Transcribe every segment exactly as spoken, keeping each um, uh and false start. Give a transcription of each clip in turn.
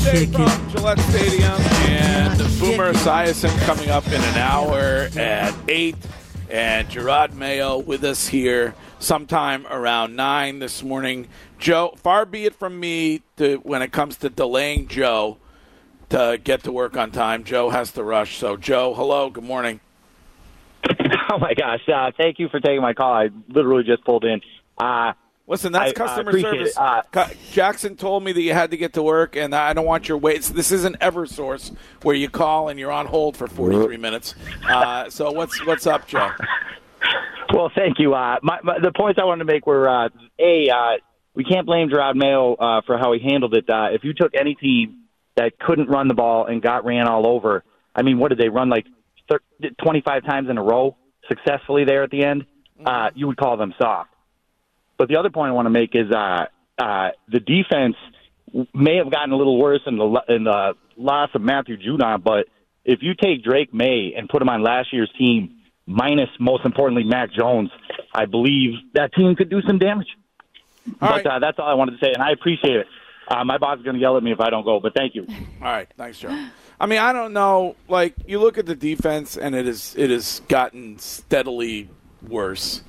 Monday from Gillette Stadium, and Boomer Esiason coming up in an hour at eight, and Gerard Mayo with us here sometime around nine this morning. Joe, far be it from me to, when it comes to delaying Joe to get to work on time. Joe has to rush. So, Joe, hello, good morning. Oh, my gosh. Uh, thank you for taking my call. I literally just pulled in. Uh, Listen, that's I, customer uh, service. Uh, Jackson told me that you had to get to work, and I don't want your wait. This isn't EverSource where you call and you're on hold for forty-three minutes. Uh, so what's what's up, Joe? Well, thank you. Uh, my, my, the points I wanted to make were, uh, A, uh, we can't blame Gerard Mayo uh, for how he handled it. Uh, if you took any team that couldn't run the ball and got ran all over, I mean, what did they run, like thirty, twenty-five times in a row successfully there at the end? Uh, you would call them soft. But the other point I want to make is uh, uh, the defense may have gotten a little worse in the in the loss of Matthew Judon, but if you take Drake May and put him on last year's team, minus, most importantly, Mac Jones, I believe that team could do some damage. All but right. uh, that's all I wanted to say, and I appreciate it. Uh, my boss is going to yell at me if I don't go, but thank you. All right, thanks, Joe. I mean, I don't know. Like, you look at the defense, and it is it has gotten steadily worse.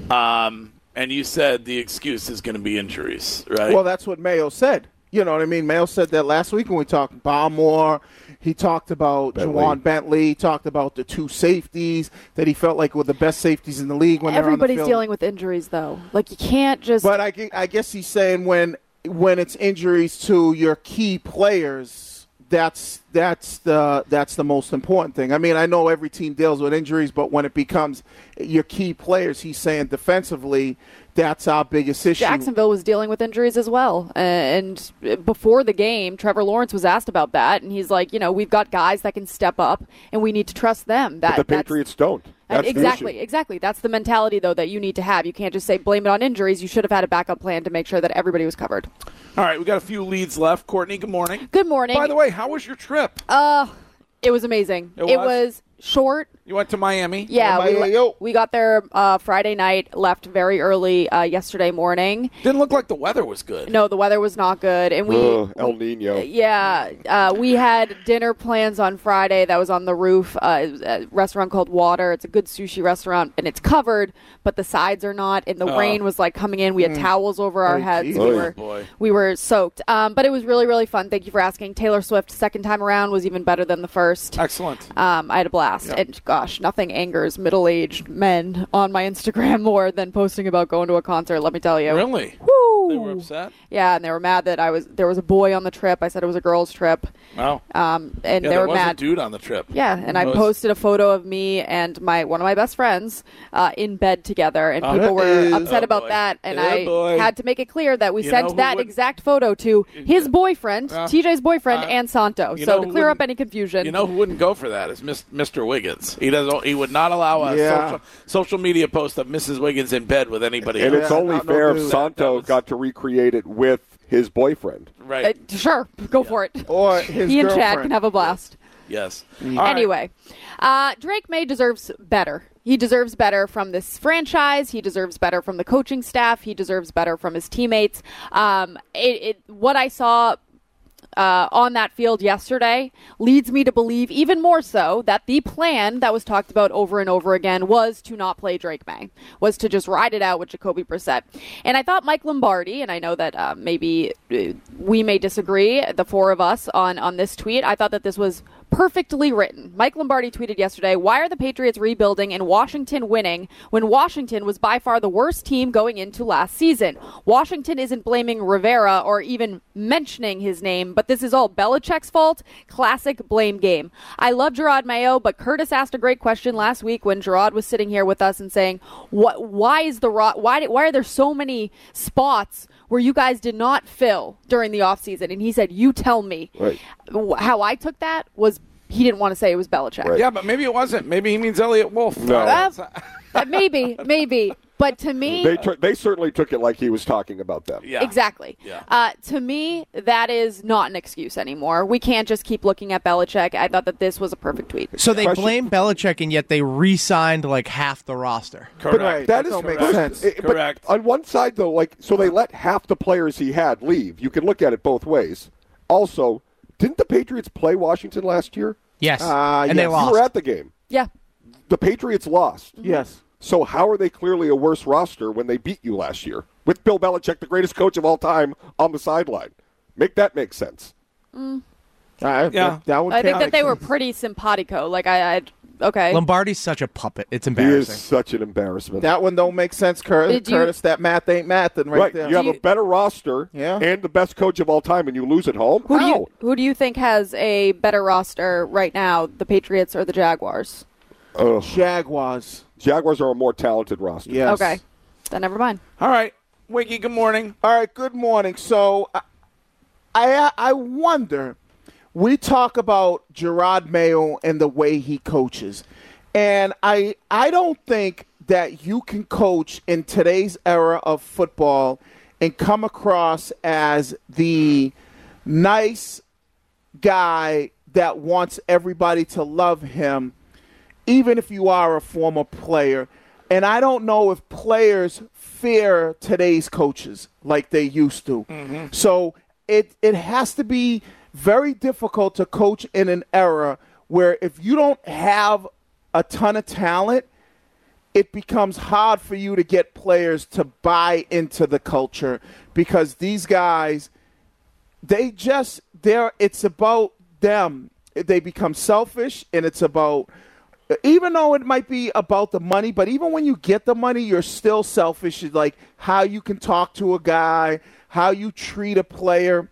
Um And you said the excuse is going to be injuries, right? Well, that's what Mayo said. You know what I mean? Mayo said that last week when we talked Barmore. He talked about Bentley. Juwan Bentley. He talked about the two safeties that he felt like were the best safeties in the league when they're on the Everybody's field. dealing with injuries, though. Like, you can't just... But I, gu- I guess he's saying when when it's injuries to your key players, that's that's the that's the most important thing. I mean, I know every team deals with injuries, but when it becomes your key players, he's saying defensively, that's our biggest issue. Jacksonville was dealing with injuries as well. And before the game, Trevor Lawrence was asked about that, and he's like, you know, we've got guys that can step up, and we need to trust them. That, but the Patriots don't. That's exactly, the issue. exactly. That's the mentality, though, that you need to have. You can't just say blame it on injuries. You should have had a backup plan to make sure that everybody was covered. All right, we got a few leads left. Courtney, good morning. Good morning. By the way, how was your trip? Uh, it was amazing. It It was? was short. You went to Miami? Yeah, Yeah, we, Miami, yo. we got there uh, Friday night, left very early uh, yesterday morning. Didn't look like the weather was good. No, the weather was not good, and we Ugh, El Nino. yeah, uh, we had dinner plans on Friday. That was on the roof. Uh, it was a restaurant called Water. It's a good sushi restaurant, and it's covered, but the sides are not. And the Oh. rain was like coming in. We had towels over our Oh, heads. geez. We Oh, were boy. we were soaked. Um, but it was really really fun. Thank you for asking. Taylor Swift second time around was even better than the first. Excellent. Um, I had a blast. Yeah. And gosh, nothing angers middle-aged men on my Instagram more than posting about going to a concert, let me tell you. Really? Woo! They were upset? Yeah, and they were mad that I was there was a boy on the trip. I said it was a girls' trip. Oh. Um, and Yeah, they there were was mad. a dude on the trip. Yeah, and I It was- posted a photo of me and my one of my best friends uh, in bed together, and Oh, people were uh, upset oh, about boy. that. And Oh, I boy. had to make it clear that we You know sent who that would- exact photo to his boyfriend, Uh, T J's boyfriend, uh, and Santo. you So know to who clear up wouldn't- any confusion, You know who wouldn't go for that is Mis- Mister Wiggins. He doesn't. He would not allow a Yeah. social, social media post of Missus Wiggins in bed with anybody And else. it's Yeah, only not no fair if dude. Santo That was- got to recreate it with his boyfriend. Right. Uh, sure, go for it. Or his He and Chad girlfriend. can have a blast. Yes. All right. Anyway, uh, Drake May deserves better. He deserves better from this franchise. He deserves better from the coaching staff. He deserves better from his teammates. Um, it, it, what I saw uh, on that field yesterday leads me to believe even more so that the plan that was talked about over and over again was to not play Drake May, was to just ride it out with Jacoby Brissett. And I thought Mike Lombardi, and I know that uh, maybe uh, we may disagree, the four of us, on, on this tweet, I thought that this was perfectly written. Mike Lombardi tweeted yesterday, why are the Patriots rebuilding and Washington winning when Washington was by far the worst team going into last season? Washington isn't blaming Rivera or even mentioning his name, but this is all Belichick's fault. Classic blame game. I love Gerard Mayo, but Curtis asked a great question last week when Gerard was sitting here with us and saying, "What? Why is the ro- why? Did, why are there so many spots where you guys did not fill during the offseason?" And he said, "You tell me." Right. How I took that was he didn't want to say it was Belichick. Right. Yeah, but maybe it wasn't. Maybe he means Elliot Wolf. No. Uh, uh, maybe, maybe. But to me, They took. They certainly took it like he was talking about them. Yeah. exactly. Yeah. Uh, to me, that is not an excuse anymore. We can't just keep looking at Belichick. I thought that this was a perfect tweet. So they Question- blame Belichick, and yet they re-signed like half the roster. Correct. Right. That That is don't make correct. sense. It- but Correct. on one side, though, like so they let half the players he had leave. You can look at it both ways. Also, Didn't the Patriots play Washington last year? Yes, Uh, and they yes. lost. You were at the game. Yeah. The Patriots lost. Yes. So how are they clearly a worse roster when they beat you last year? With Bill Belichick, the greatest coach of all time, on the sideline. Make that make sense. Mm. I, Yeah. that, that would I think count. that they were pretty simpatico. Like, I, I okay. Lombardi's such a puppet. It's He embarrassing. is such an embarrassment. That one don't make sense, Curtis. Did you- Curtis, that math ain't mathing right, right. there. You have Do a you- better roster Yeah. and the best coach of all time, and you lose at home? who do How? you who do you think has a better roster right now, the Patriots or the Jaguars? Ugh. Jaguars. Jaguars are a more talented roster. Yes. Okay, then never mind. All right. Wiggy, good morning. All right, good morning. So I, I I wonder, we talk about Gerard Mayo and the way he coaches. And I I don't think that you can coach in today's era of football and come across as the nice guy that wants everybody to love him, even if you are a former player. And I don't know if players fear today's coaches like they used to. Mm-hmm. So it it has to be very difficult to coach in an era where if you don't have a ton of talent, it becomes hard for you to get players to buy into the culture, because these guys, they just, they're, it's about them. They become selfish, and it's about, even though it might be about the money, but even when you get the money, you're still selfish. It's like how you can talk to a guy, how you treat a player.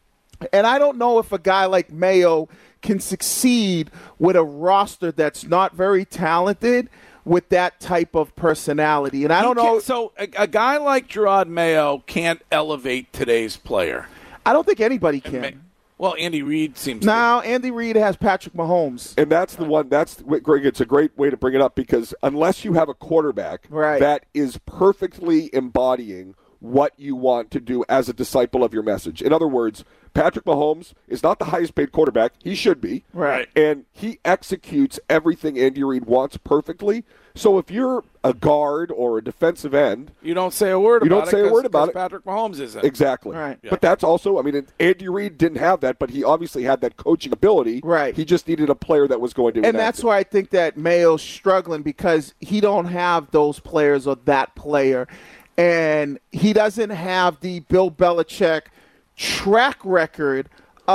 And I don't know if a guy like Mayo can succeed with a roster that's not very talented with that type of personality. And I He don't know. can't- So a, a guy like Gerard Mayo can't elevate today's player. I don't think anybody Ma- can. Well, Andy Reid seems to. Now, Andy Reid has Patrick Mahomes. And that's the one, that's, Greg, it's a great way to bring it up, because unless you have a quarterback Right. that is perfectly embodying what you want to do as a disciple of your message. In other words, Patrick Mahomes is not the highest paid quarterback. He should be. Right. And he executes everything Andy Reid wants perfectly. So if you're a guard or a defensive end, You don't say a word You about don't it. say a 'cause- word about 'cause it. Patrick Mahomes isn't. exactly. Right. Yeah. But that's also, I mean, it- Andy Reid didn't have that, but he obviously had that coaching ability. Right. He just needed a player that was going to And enact that's it. why I think that Mayo's struggling, because he don't have those players or that player. And he doesn't have the Bill Belichick track record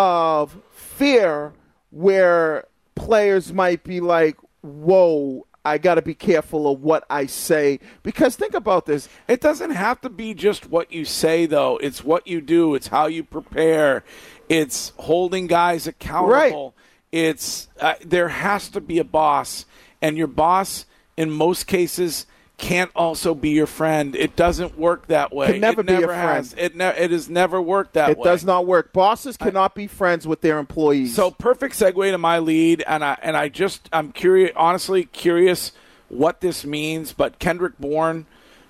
of fear where players might be like, whoa, I got to be careful of what I say. Because think about this. It doesn't have to be just what you say, though. It's what you do. It's how you prepare. It's holding guys accountable. It's uh, there has to be a boss, and your boss, in most cases, can't also be your friend. It doesn't work that way. Can never it be a never friend. has. It ne- it has never worked that It way. does not work. Bosses cannot be friends with their employees. So perfect segue to my lead, and I and I just I'm curious, honestly curious what this means. But Kendrick Bourne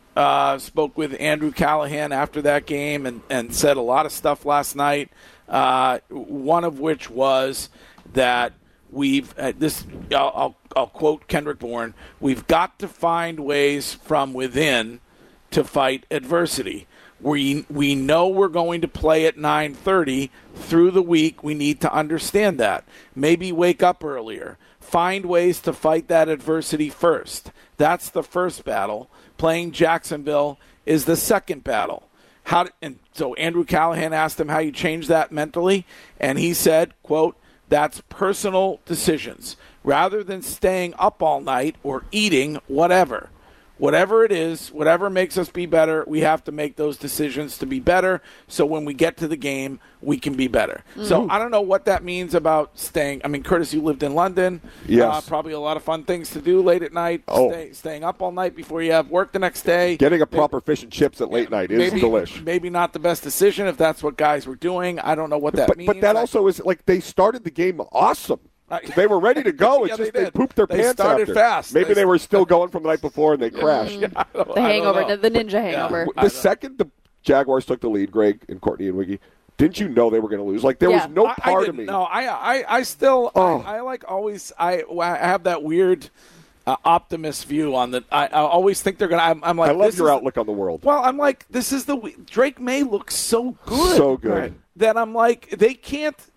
uh, spoke with Andrew Callahan after that game and, and said a lot of stuff last night. Uh, one of which was that we've uh, this I'll, I'll I'll quote Kendrick Bourne: "We've got to find ways from within to fight adversity. We we know we're going to play at nine thirty through the week. We need to understand that. Maybe wake up earlier. Find ways to fight that adversity first. That's the first battle. Playing Jacksonville is the second battle." How did, and so Andrew Callahan asked him how you change that mentally, and he said, quote, "That's personal decisions. Rather than staying up all night or eating whatever. Whatever it is, whatever makes us be better, we have to make those decisions to be better, so when we get to the game, we can be better." Mm-hmm. So I don't know what that means about staying. I mean, Curtis, you lived in London. Yes. Uh, probably a lot of fun things to do late at night. Oh. Stay, staying up all night before you have work the next day. Getting a proper fish and chips at late night is maybe, delish. Maybe not the best decision if that's what guys were doing. I don't know what that But, means. but that I- also is like they started the game awesome. I- They were ready to go. It's Yeah, just they they, did. pooped their They pants started after. fast. Maybe They- they were still going from the night before and they crashed. I don't- The I hangover, don't know. the ninja hangover. I The don't- second the Jaguars took the lead, Greg and Courtney and Wiggy, didn't you know they were going to lose? Like there Yeah. was no I- I part of didn't me. know. I, I, I still, Oh. I, I like always, I, I have that weird uh, optimist view on the. I, I always think they're gonna. I'm, I'm like, I love this your is- outlook on the world. Well, I'm like, this is the Drake May looks so good, So good. that I'm like, they can't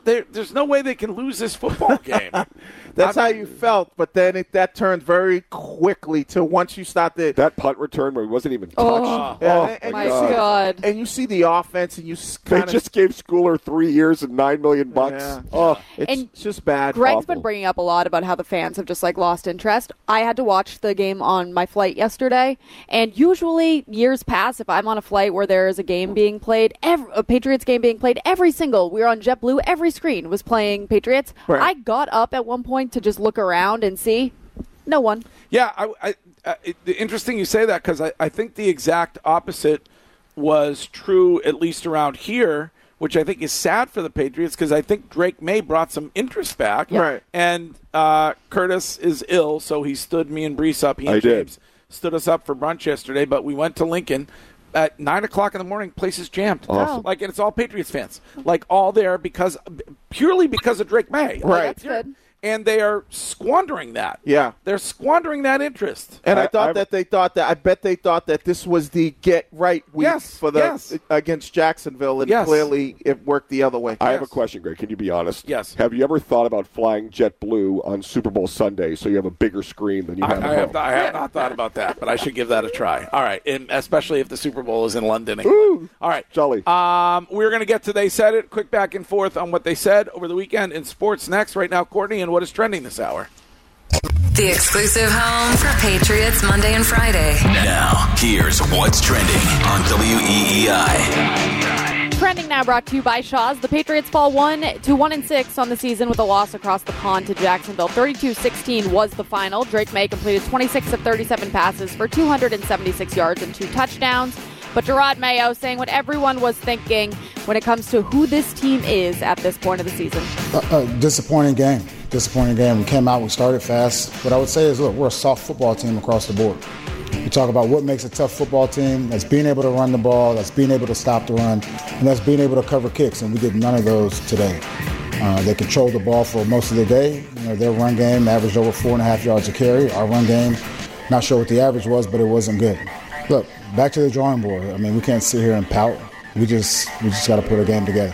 there, there's no way they can lose this football game. That's I how mean, you felt, but then it, that turned very quickly to once you start the That punt return where he wasn't even touched. Oh, Yeah, Oh, and- and my you God. see- God. and you see the offense, and you They kind of just gave Schooler three years and nine million bucks. Yeah. Oh, it's And just bad. Greg's Awful. been bringing up a lot about how the fans have just like lost interest. I had to watch the game on my flight yesterday, and usually years past, if I'm on a flight where there is a game being played, every, a Patriots game being played, every single we were on JetBlue, every screen was playing Patriots. Right. I got up at one point to just look around and see no one. Yeah, I, I, uh, it, interesting you say that because I, I think the exact opposite was true, at least around here, which I think is sad for the Patriots because I think Drake May brought some interest back. Yeah. Right. And uh, Curtis is ill, so he stood me and Brees up. He and I did. James stood us up for brunch yesterday, but we went to Lincoln. At nine o'clock in the morning, place is jammed. Awesome. Like, and it's all Patriots fans. Like, all there because purely because of Drake May. Like, Right. That's good. And they are squandering that. Yeah. They're squandering that interest. And I, I- thought I- that they thought that I bet they thought that this was the get right week Yes, for the yes. against Jacksonville, and Yes. clearly it worked the other way. I have a Yes. question, Greg. Can you be honest? Yes. Have you ever thought about flying JetBlue on Super Bowl Sunday so you have a bigger screen than you I, have I, at have home? not, I have not thought about that, but I should give that a try. All right, and especially if the Super Bowl is in London. England. All right, Jolly. Um, we're going to get to They Said It. Quick back and forth on what they said over the weekend in sports next. Right now, Courtney, and what is trending this hour? The exclusive home for Patriots Monday and Friday. Now, here's what's trending on W E E I. Trending now brought to you by Shaw's. The Patriots fall one to one and six on the season with a loss across the pond to Jacksonville. thirty-two sixteen was the final. Drake May completed twenty-six of thirty-seven passes for two hundred seventy-six yards and two touchdowns. But Gerard Mayo saying what everyone was thinking when it comes to who this team is at this point of the season. A, a disappointing game. Disappointing game. We came out, we started fast. What I would say is, look, we're a soft football team across the board. We talk about what makes a tough football team. That's being able to run the ball, that's being able to stop the run, and that's being able to cover kicks, and we did none of those today. Uh, they controlled the ball for most of the day. You know, their run game averaged over four and a half yards a carry. Our run game, not sure what the average was, but it wasn't good. Look, back to the drawing board. I mean, we can't sit here and pout. We just we just got to put a game together.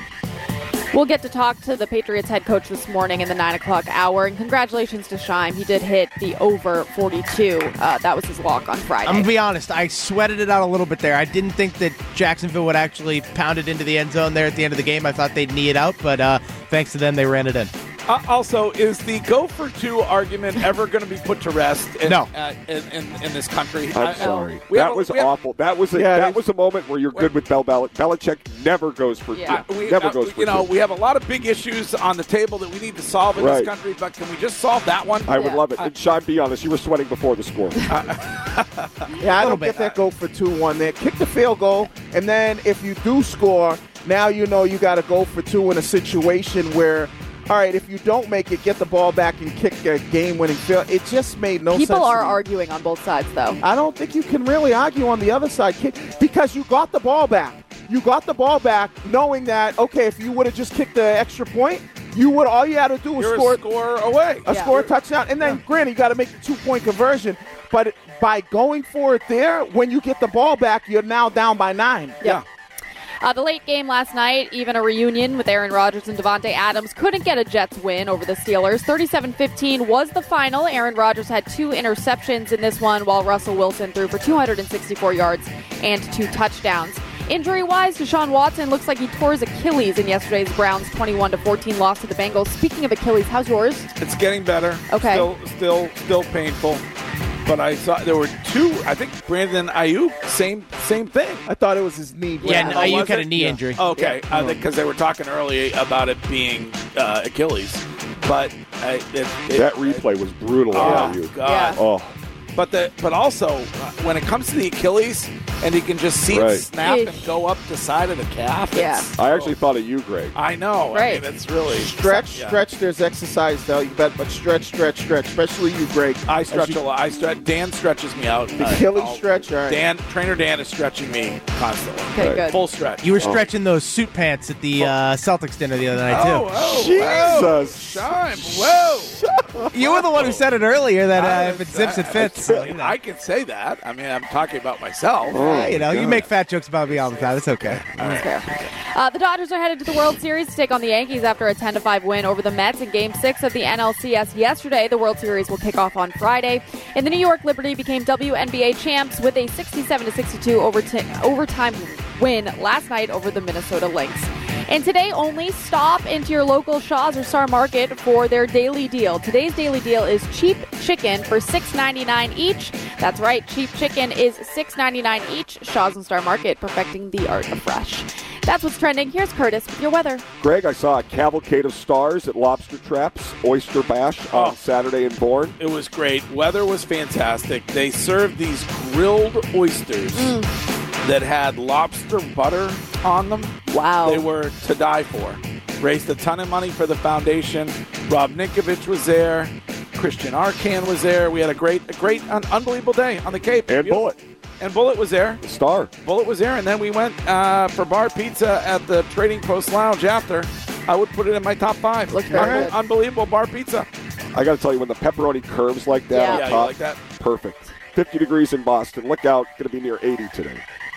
We'll get to talk to the Patriots head coach this morning in the nine o'clock hour. And congratulations to Shime. He did hit the over forty-two. Uh, that was his walk on Friday. I'm going to be honest. I sweated it out a little bit there. I didn't think that Jacksonville would actually pound it into the end zone there at the end of the game. I thought they'd knee it out, but uh, thanks to them, they ran it in. Uh, also, is the go for two argument ever going to be put to rest in, No. uh, in, in, in this country? I'm I- sorry. we have That a- was we have- awful. That was a, Yeah, that it- was a moment where you're good with Bel Bel- Belichick. Never goes for Yeah. two. We, never uh, goes for you know, two. we have a lot of big issues on the table that we need to solve in Right. this country, but can we just solve that one? I would Yeah. love it. And Sean, be honest, you were sweating before the score. Yeah, I Little don't bit. get that go for two one there. Kick the field goal, and then if you do score, now you know you got to go for two in a situation where, all right, if you don't make it, get the ball back and kick a game-winning field. It just made no sense. People to are me. arguing on both sides, though. I don't think you can really argue on the other side, kick, because you got the ball back. You got the ball back, knowing that okay, if you would have just kicked the extra point, you would all you had to do was You're score a score away. a Yeah. score a touchdown, and then granted you got to make the two-point conversion. But by going for it there, when you get the ball back, you're now down by nine. Yeah. Uh, the late game last night, even a reunion with Aaron Rodgers and Devontae Adams, couldn't get a Jets win over the Steelers. thirty-seven fifteen was the final. Aaron Rodgers had two interceptions in this one, while Russell Wilson threw for two hundred sixty-four yards and two touchdowns. Injury-wise, Deshaun Watson looks like he tore his Achilles in yesterday's Browns twenty-one to fourteen loss to the Bengals. Speaking of Achilles, how's yours? It's getting better. Okay. Still, still, still painful. But I saw there were two. I think Brandon Ayuk, same, same thing. I thought it was his knee. Yeah, Brandon. no, you was had it? a knee Yeah. injury. Okay, because they were talking earlier about it being uh, Achilles, but uh, it, it, That replay was brutal on Oh you. God! Yeah. Oh, But the but also uh, when it comes to the Achilles, and you can just see Right. it snap and Eesh. go up the side of the calf. Yeah. it's- I actually thought of you, Greg. I know. Right. I mean, it's really Stretch, yeah. stretch. There's exercise though. You bet, but stretch, stretch, stretch. Especially you, Greg. I As stretch you- a lot. I stretch. Dan stretches me out. The Uh, Achilles I'll- stretch. All right. Dan, trainer Dan is stretching me constantly. Okay, Right. good. Full stretch. You were stretching those suit pants at the uh, Celtics dinner the other night, too. Oh, oh, Jesus. Whoa. Shime. Whoa. You were the one who said it earlier that I uh, if it was- zips, it I- fits. I, I can say that. I mean, I'm talking about myself. Yeah, you know, you make fat jokes about me all the time. It's okay. That's fair. Uh, the Dodgers are headed to the World Series to take on the Yankees after a ten to five win over the Mets in Game six of the N L C S yesterday. The World Series will kick off on Friday. And the New York Liberty became W N B A champs with a sixty-seven to sixty-two overti- overtime win last night over the Minnesota Lynx. And today only, stop into your local Shaw's or Star Market for their daily deal. Today's daily deal is cheap chicken for six ninety-nine each. That's right, cheap chicken is six ninety-nine each. Shaw's and Star Market, perfecting the art of fresh. That's what's trending. Here's Curtis with your weather. Greg, I saw a cavalcade of stars at Lobster Traps Oyster Bash on Oh. Saturday in Bourne. It was great. Weather was fantastic. They served these grilled oysters that had lobster butter on them. Wow. They were to die for. Raised a ton of money for the foundation. Rob Ninkovich was there. Christian Arcan was there. We had a great, a great, un- unbelievable day on the Cape. And Beautiful. Bullet. And Bullet was there. The star. Bullet was there, and then we went uh, for bar pizza at the Trading Post Lounge after. I would put it in my top five. Looked very Unbe- good. Unbelievable bar pizza. I got to tell you, when the pepperoni curves like that Yeah. on Yeah, you top, like that? perfect. fifty degrees in Boston. Look out. Going to be near eighty today.